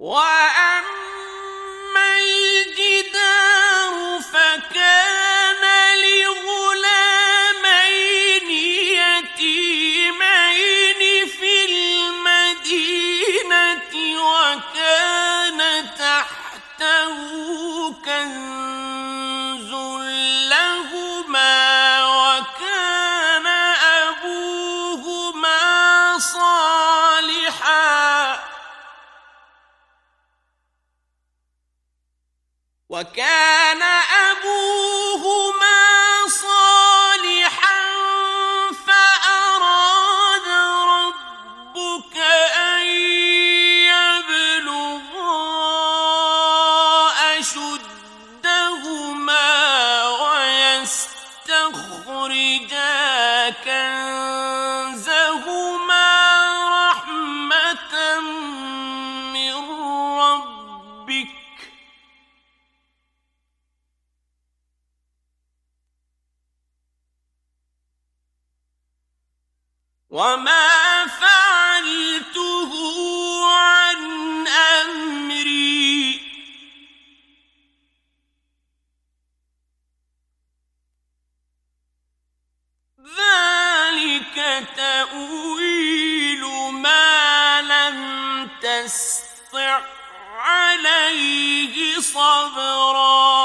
وَأَمَّا الْجِدَارُ فَكَانَ لِغُلَامَيْنِ يَتِيمَيْنِ فِي الْمَدِينَةِ وَكَانَ تَحْتَهُ كَنزٌ لَّهُمَا وَكَانَ أَبُوهُمَا صَالِحًا فَأَرَادَ رَبُّكَ أَن يَبْلُغَا أَشُدَّهُمَا وَيَسْتَخْرِجَا كَنزَهُمَا رَحْمَةً مِّن رَّبِّكَ ۚ وَمَا فَعَلْتُهُ عَنْ أَمْرِي ۚ ذَلِكَ تَأْوِيلُ مَا لَمْ تَسْطِع عَّلَيْهِ صَبْرًا